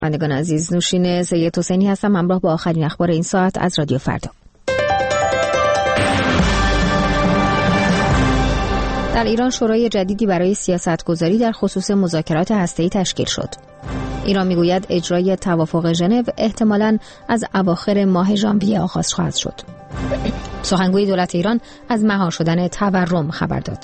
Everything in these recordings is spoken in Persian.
شنوندگان عزیز، نوشین سید حسینی هستم، همراه با آخرین اخبار این ساعت از رادیو فردا. در ایران شورای جدیدی برای سیاستگذاری در خصوص مذاکرات هسته‌ای تشکیل شد. ایران میگوید اجرای توافق ژنو احتمالاً از اواخر ماه ژانویه آغاز خواهد شد. سخنگوی دولت ایران از مهار شدن تورم خبر داد.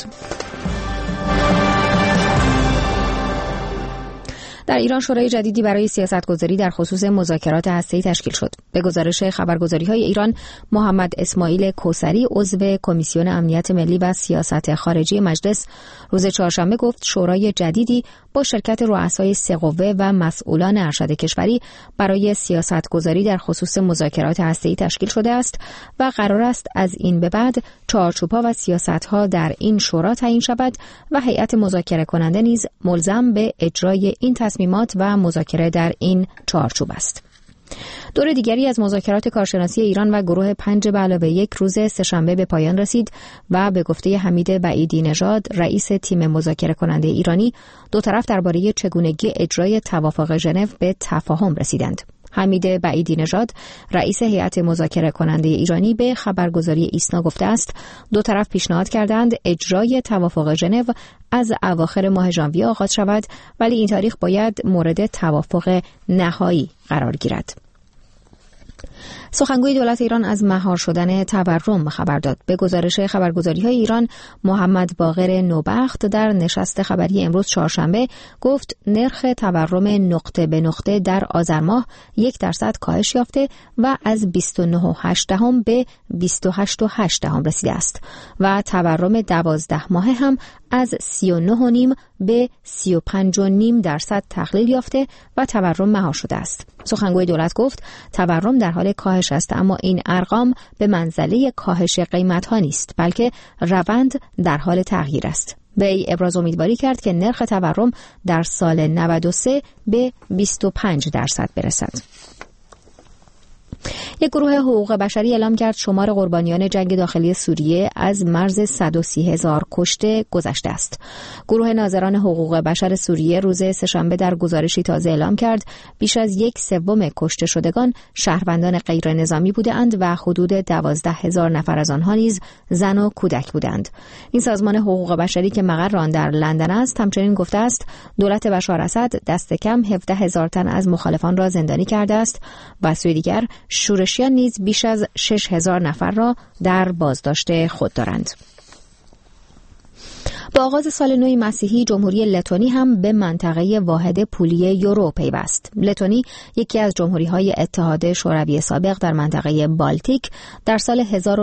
در ایران شورای جدیدی برای سیاستگذاری در خصوص مذاکرات هسته‌ای تشکیل شد. به گزارش خبرگزاری‌های ایران، محمد اسماعیل کوثری عضو کمیسیون امنیت ملی و سیاست خارجی مجلس روز چهارشنبه گفت شورای جدیدی با شرکت رؤسای سه قوه و مسئولان ارشد کشوری برای سیاستگذاری در خصوص مذاکرات هسته‌ای تشکیل شده است و قرار است از این به بعد چارچوب‌ها و سیاست‌ها در این شورا تعیین شود و هیئت مذاکره کننده نیز ملزم به اجرای این تصمیمات و مذاکره در این چارچوب است. دور دیگری از مذاکرات کارشناسی ایران و گروه 5+1 روز سه‌شنبه به پایان رسید و به گفته حمید بعیدی نژاد رئیس تیم مذاکره کننده ایرانی، دو طرف درباره چگونگی اجرای توافق ژنو به تفاهم رسیدند. حمید بعیدی نژاد رئیس هیئت مذاکره کننده ایرانی به خبرگزاری ایسنا گفته است دو طرف پیشنهاد کردند اجرای توافق ژنو از اواخر ماه ژانویه آغاز شود، ولی این تاریخ باید مورد توافق نهایی قرار گیرد. سخنگوی دولت ایران از مهار شدن تورم خبر داد. به گزارش خبرگزاری‌های ایران، محمد باقر نوبخت در نشست خبری امروز چهارشنبه گفت نرخ تورم نقطه به نقطه در آذر ماه 1% کاهش یافته و از 29.8 به 28.8 رسیده است و تورم 12 ماهه هم از 39.5 به 35.5% تقلیل یافته و تورم مهار شده است. سخنگوی دولت گفت تورم در حال کاهش است، اما این ارقام به منزله کاهش قیمت‌ها نیست، بلکه روند در حال تغییر است. وی ابراز امیدواری کرد که نرخ تورم در سال 93 به 25% برسد. یک گروه حقوق بشری اعلام کرد شمار قربانیان جنگ داخلی سوریه از مرز 130,000 کشته گذشته است. گروه ناظران حقوق بشر سوریه روز سه‌شنبه در گزارشی تازه اعلام کرد بیش از 1/3 کشته شدگان شهروندان غیر نظامی بودند و حدود 12,000 نفر از آنها نیز زن و کودک بودند. این سازمان حقوق بشری که مقر آن در لندن است همچنین گفته است دولت بشار اسد دست کم 17,000 تن از مخالفان را زندانی کرده است و سوی دیگر شورشیان نیز بیش از 6,000 نفر را در بازداشت خود دارند. با آغاز سال نو مسیحی، جمهوری لتونی هم به منطقه واحد پولی یورو پیوست. لتونی یکی از جمهوری‌های اتحاد شوروی سابق در منطقه بالتیک در سال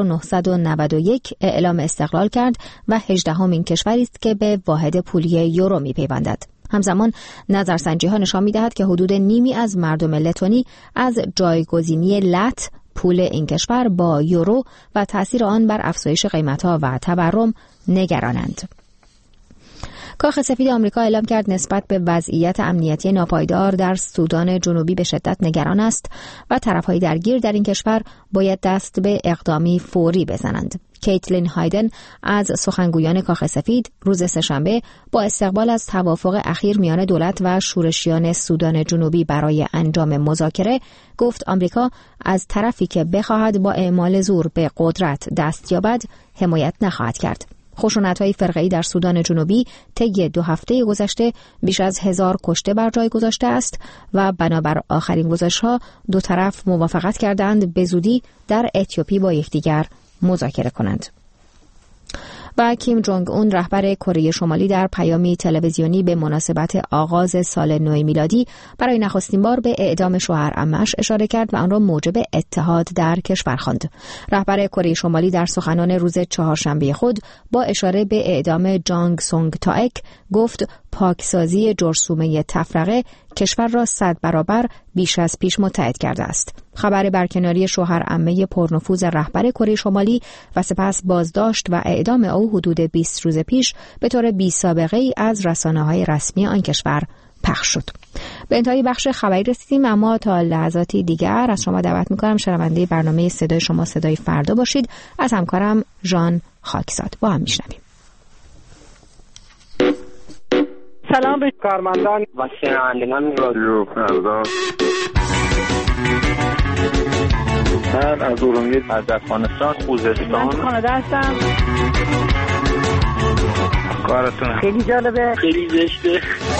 1991 اعلام استقلال کرد و 18مین کشوری است که به واحد پولی یورو می‌پیوندد. همزمان نظرسنجی‌ها نشان می‌دهد که حدود نیمی از مردم لتونی از جایگزینی لت پول این کشور با یورو و تأثیر آن بر افزایش قیمت‌ها و تورم نگرانند. کاخ سفید آمریکا اعلام کرد نسبت به وضعیت امنیتی ناپایدار در سودان جنوبی به شدت نگران است و طرف‌های درگیر در این کشور باید دست به اقدامی فوری بزنند. کیتلین هایدن از سخنگویان کاخ سفید روز سه‌شنبه با استقبال از توافق اخیر میان دولت و شورشیان سودان جنوبی برای انجام مذاکره گفت آمریکا از طرفی که بخواهد با اعمال زور به قدرت دست یابد حمایت نخواهد کرد. خشونت‌های فرقه‌ای در سودان جنوبی طی 2 هفته گذشته بیش از 1000 کشته بر جای گذاشته است و بنابر آخرین گزارش‌ها دو طرف موافقت کردند به زودی در اتیوپی با یکدیگر مذاکره کنند. و کیم جونگ اون رهبر کره شمالی در پیامی تلویزیونی به مناسبت آغاز سال نو میلادی برای نخستین بار به اعدام شوهر عمه‌اش اشاره کرد و آن را موجب اتحاد در کشور خواند. رهبر کره شمالی در سخنان روز چهارشنبه خود با اشاره به اعدام جانگ سونگ تائک گفت پاکسازی جرثومه تفرقه کشور را 100 برابر بیش از پیش متحد کرده است. خبر برکناری شوهر عمه پرنفوذ رهبر کره شمالی و سپس بازداشت و اعدام او حدود 20 روز پیش به طور بی‌سابقه‌ای از رسانه‌های رسمی آن کشور پخش شد. به انتهای بخش خبری رسیدیم، اما تا لحظاتی دیگر از شما دعوت می‌کنم شنونده برنامه صدای شما صدای فردا باشید. از همکارم ژان خاکزاد با هم میشنویم. سلام به کارمندان و شنوندگان رادیو فردا. من از ارومیه، از افغانستان، خوزستان. من کانادا هستم. کارتون خیلی جالبه، خیلی زشته.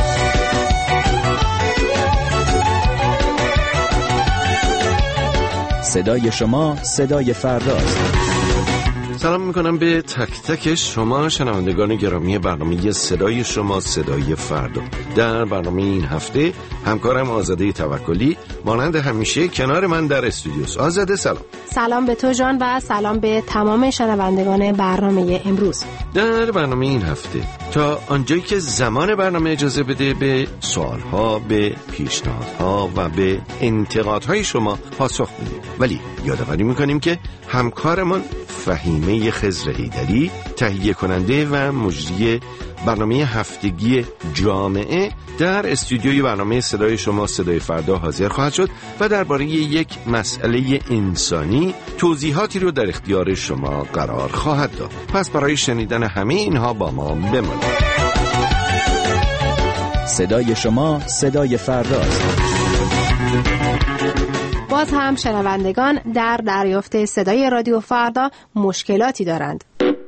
صدای شما صدای فرداست. سلام میکنم به تک تک شما شنوندگان گرامی برنامه صدای شما صدای فردا. در برنامه این هفته همکارم آزاده توکلی مانند همیشه کنار من در استودیوست. آزاده سلام. سلام به تو جان و سلام به تمام شنوندگان برنامه امروز. در برنامه این هفته تا آنجایی که زمان برنامه اجازه بده به سوالها، به پیشنهادها و به انتقادهای شما پاسخ میدیم. ولی یادآوری میکنیم که همکارمون فهیمه خضر حیدری تهیه کننده و مجری برنامه هفتگی جامعه در استودیوی برنامه صدای شما صدای فردا حاضر خواهد شد و درباره یک مسئله انسانی توضیحاتی رو در اختیار شما قرار خواهد داد. پس برای شنیدن همه اینها با ما بمانید. صدای شما صدای فرداست. باز هم شنوندگان در دریافت صدای رادیو فردا مشکلاتی دارند.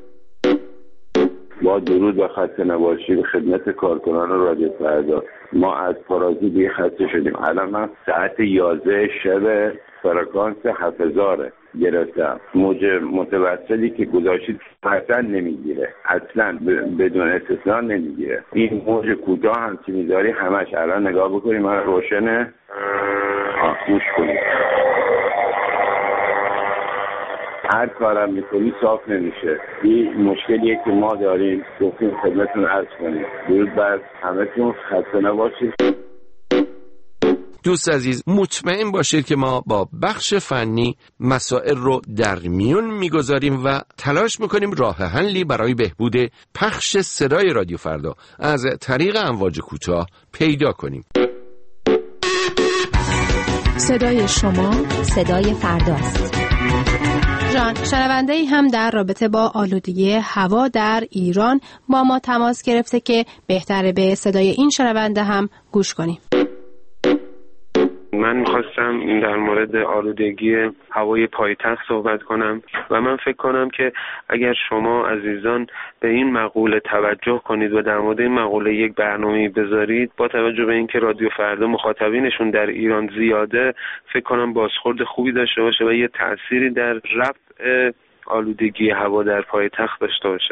با درود و خسته نباشی به خدمت کارکنان رادیو فردا. ما از پارازی دیگه خسته شدیم. الان من ساعت 11 شب فرکانس 7000 گرفتم. موج متوسطی که گذاشتید اصلا نمیگیره، اصلا بدون استثنا نمیگیره. این موج کوتاه هم که میذاری همش الان نگاه بکنید، من روشنه گوش کنید. هر کارم میکنی صاف نمیشه. این مشکلیه که ما داریم، گفتیم خدمتتون عرض کنیم. درود بر همتون، خسته نباشید. دوست عزیز مطمئن باشید که ما با بخش فنی مسائل رو در میون میگذاریم و تلاش میکنیم راه حلی برای بهبود پخش صدای رادیو فردا از طریق امواج کوتاه پیدا کنیم. صدای شما صدای فرداست. جان، شنونده‌ای هم در رابطه با آلودگی هوا در ایران با ما تماس گرفته که بهتره به صدای این شنونده هم گوش کنیم. من می‌خواستم در مورد آلودگی هوای پایتخت صحبت کنم و من فکر کنم که اگر شما عزیزان به این مقوله توجه کنید و در مورد این مقوله یک برنامه‌ای بذارید، با توجه به اینکه رادیو فردا مخاطبینشون در ایران زیاده، فکر کنم بازخورد خوبی داشته باشه و یه تأثیری در رفع آلودگی هوا در پایتخت داشته باشه.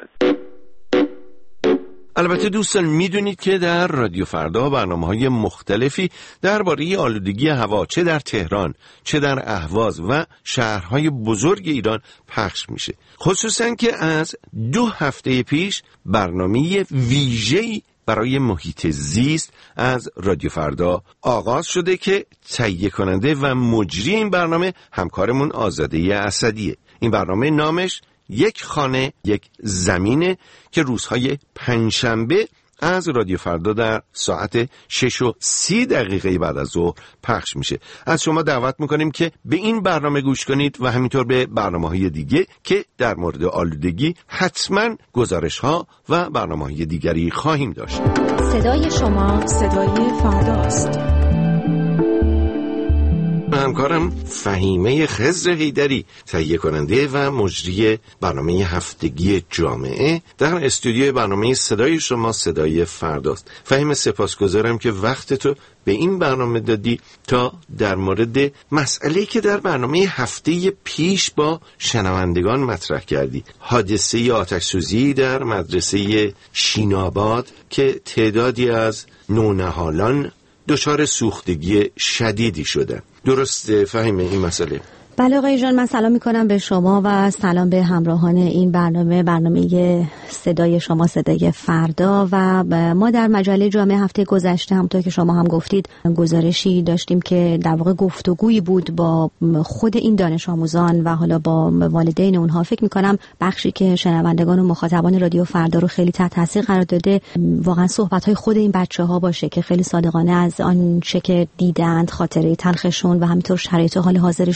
البته دوستان میدونید که در رادیو فردا برنامه‌های مختلفی درباره آلودگی هوا چه در تهران چه در اهواز و شهرهای بزرگ ایران پخش میشه. خصوصا که از 2 هفته پیش برنامه ویژه‌ای برای محیط زیست از رادیو فردا آغاز شده که تهیه کننده و مجری این برنامه همکارمون آزاده اسدیه. این برنامه نامش یک خانه یک زمینه که روزهای پنجشنبه از رادیو فردا در ساعت 6:30 بعد از ظهر پخش میشه. از شما دعوت میکنیم که به این برنامه گوش کنید و همینطور به برنامه‌های دیگه که در مورد آلودگی حتما گزارش‌ها و برنامه‌های دیگری خواهیم داشت. صدای شما صدای فرداست. همکارم فهیمه خضر حیدری تهیه کننده و مجری برنامه هفتگی جامعه در استودیوی برنامه صدای شما صدای فرداست. فهیمه سپاسگزارم که وقت تو به این برنامه دادی تا در مورد مسئله‌ای که در برنامه هفته پیش با شنوندگان مطرح کردی، حادثه آتش‌سوزی در مدرسه شیناباد که تعدادی از نونهالان دچار سوختگی شدیدی شدن. درسته فهیمه این مسئله؟ بله آقای جان، من سلام میکنم به شما و سلام به همراهان این برنامه صدای شما صدای فردا. و ما در مجله جامعه هفته گذشته همونطور که شما هم گفتید گزارشی داشتیم که در واقع گفتگویی بود با خود این دانش آموزان و حالا با والدین اونها. فکر میکنم بخشی که شنوندگان و مخاطبان رادیو فردا رو خیلی تحت تاثیر قرار داده واقعا صحبت‌های خود این بچه‌ها باشه که خیلی صادقانه از آن چه که دیدند، خاطره تلخشون و همینطور شرایط حال حاضرشون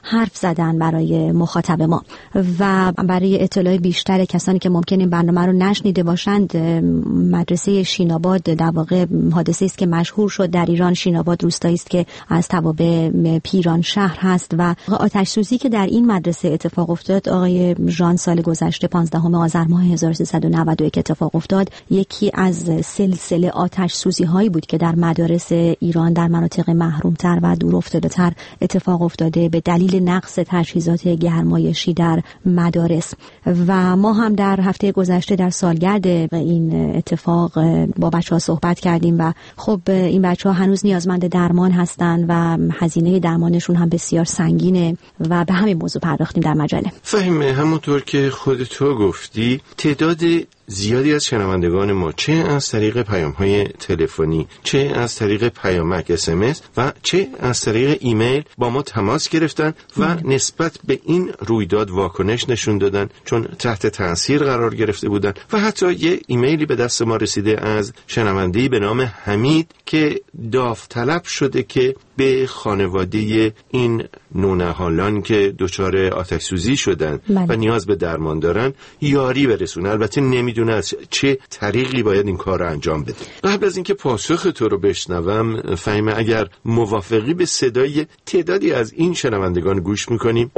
حرف زدن برای مخاطب ما. و برای اطلاع بیشتر کسانی که ممکن این برنامه رو نشنیده باشند، مدرسه شیناباد در واقع حادثه است که مشهور شد در ایران. شیناباد روستایی است که از توابع پیران شهر هست و آتش سوزی که در این مدرسه اتفاق افتاد آقای ژان سال گذشته 15 آذر ماه 1391 اتفاق افتاد، یکی از سلسله آتش سوزی هایی بود که در مدارس ایران در مناطق محرومتر و دور افتاده‌تر اتفاق افتاده به دلیل نقص تجهیزات گرمایشی در مدارس. و ما هم در هفته گذشته در سالگرد این اتفاق با بچه‌ها صحبت کردیم و خب این بچه‌ها هنوز نیازمند درمان هستند و هزینه درمانشون هم بسیار سنگینه و به همین موضوع پرداختیم در مجله. فهیمه، همونطور که خودت گفتی تعداد زیادی از شنوندگان ما چه از طریق پیام‌های تلفنی، چه از طریق پیامک SMS و چه از طریق ایمیل با ما تماس گرفتن و نسبت به این رویداد واکنش نشون دادن، چون تحت تاثیر قرار گرفته بودن. و حتی یه ایمیلی به دست ما رسیده از شنونده‌ای به نام حمید که داوطلب شده که به خانواده این نونهالان که دچار آتش سوزی شدن و نیاز به درمان دارن یاری برسونه. البته نمیدونه از چه طریقی باید این کار رو انجام بده. قبل از اینکه پاسخ تو رو بشنوم، فهیمه اگر موافقی به صدای تعدادی از این شنوندگان گوش میکنیم.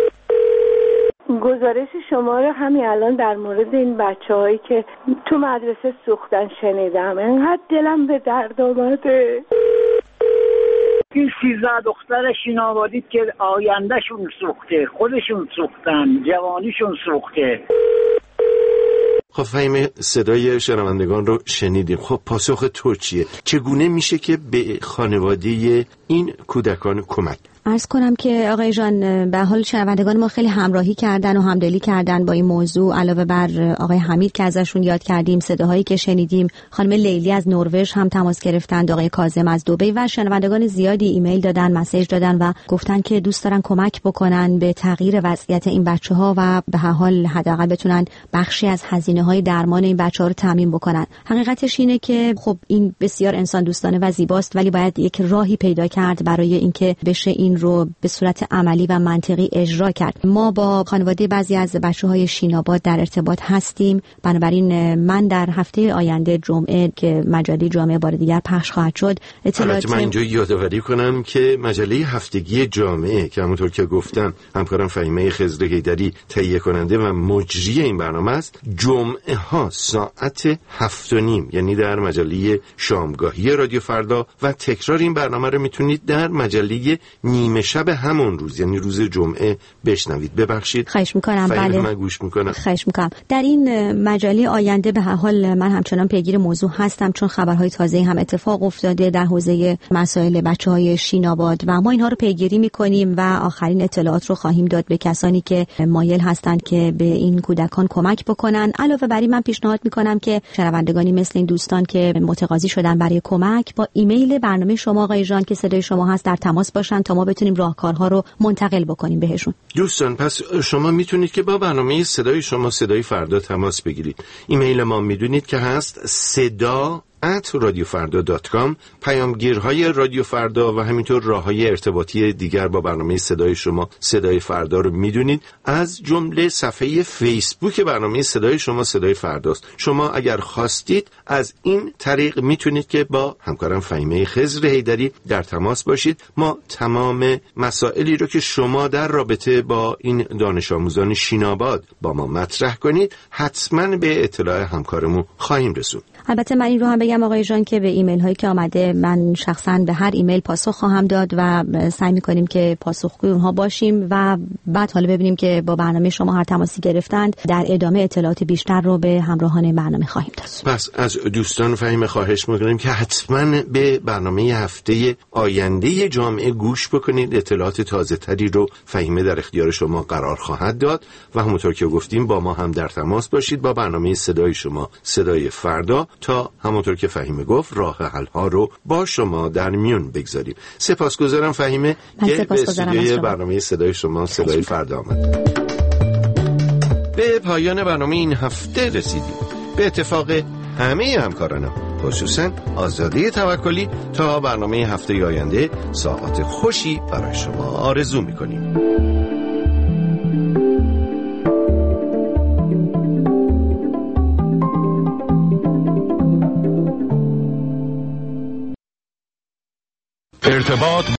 گزارش شما رو همین الان در مورد این بچه‌هایی که تو مدرسه سوختن شنیدم، انقدر دلم به درد آمده. این 13 دختر شینابادی که آیندهشون سوخته، خودشون سوختن، جوانیشون سوخته. خب فهیمه، صدای شنوندگان رو شنیدیم. خب پاسخ تو چیه؟ چگونه میشه که به خانواده این کودکان کمک؟ عرض کنم که آقای جان، به حال شنوندگان ما خیلی همراهی کردن و همدلی کردن با این موضوع. علاوه بر آقای حمید که ازشون یاد کردیم، صداهایی که شنیدیم، خانم لیلی از نروژ هم تماس گرفتن، آقای کاظم از دبی و شنوندگان زیادی ایمیل دادن، مسیج دادن و گفتن که دوست دارن کمک بکنن به تغییر وضعیت این بچه‌ها و به هر حال حداقل بتونن بخشی از هزینه‌های درمان این بچه‌ها رو تامین بکنن. حقیقتش اینه که خب این بسیار انسان دوستانه و زیباست، ولی باید یک راهی پیدا کرد برای اینکه بشه این رو به صورت عملی و منطقی اجرا کرد. ما با خانواده بعضی از بچه‌های شیناباد در ارتباط هستیم. بنابراین من در هفته آینده جمعه که مجله جامعه بار دیگر پخش خواهد شد، اطلاعات من اینجا یادآوری کنم که مجله هفتگی جامعه که همونطور که گفتم همکارم فهیمه خضر حیدری تهیه کننده و مجری این برنامه است، جمعه ها ساعت 7:30 یعنی در مجله شامگاهی رادیو فردا، و تکرار این برنامه رو میتونید در مجله نیمه شب همون روز یعنی روز جمعه بشنوید. ببخشید، خواهش میکنم. بله، من گوش میکنم. خواهش میکنم. در این مجله آینده به هر حال من همچنان پیگیر موضوع هستم، چون خبرهای تازه هم اتفاق افتاده در حوزه مسائل بچه‌های شیناباد و ما اینها رو پیگیری میکنیم و آخرین اطلاعات رو خواهیم داد به کسانی که مایل هستند که به این کودکان کمک بکنن. علاوه بر این من پیشنهاد میکنم که شنوندگانی مثل این دوستان که متقاضی شدن برای کمک با ایمیل برنامه شما آقای جان که صدای شما هست در تماس باشن تا ما بتونیم راهکارها رو منتقل بکنیم بهشون. دوستان، پس شما میتونید که با برنامه صدای شما صدای فردا تماس بگیرید. ایمیل ما میدونید که هست seda@radiofarda.com. پیامگیرهای رادیو فردا و همینطور راههای ارتباطی دیگر با برنامه صدای شما صدای فردا رو میدونید، از جمله صفحه فیسبوک برنامه صدای شما صدای فرداست. شما اگر خواستید از این طریق میتونید که با همکارم فهیمه خضر حیدری در تماس باشید. ما تمام مسائلی رو که شما در رابطه با این دانش آموزان شیناباد با ما مطرح کنید حتما به اطلاع همکارمون خواهیم رسوند. البته من این رو هم بگم آقای جان که به ایمیل هایی که آمده من شخصا به هر ایمیل پاسخ خواهم داد و سعی می‌کنیم که پاسخگوی اونها باشیم و بعد حالا ببینیم که با برنامه شما هر تماسی گرفتند در ادامه اطلاعات بیشتر رو به همراهان برنامه خواهیم داد. پس از دوستان فهیم خواهش می‌کنیم که حتما به برنامه هفته آینده جامعه گوش بکنید. اطلاعات تازه‌تری رو فهیمه در اختیار شما قرار خواهد داد و همونطور که گفتیم با ما هم در تماس باشید با برنامه صدای شما صدای فردا تا همونطور که فهیمه گفت راه حل ها رو با شما در میون بگذاریم. سپاسگزارم فهیمه که به استودیوی برنامه صدای شما صدای فردا آمد. به پایان برنامه این هفته رسیدیم. به اتفاق همه همکارانم خصوصا آزاده توکلی تا برنامه هفته آینده ساعات خوشی برای شما آرزو می‌کنیم. ارتباط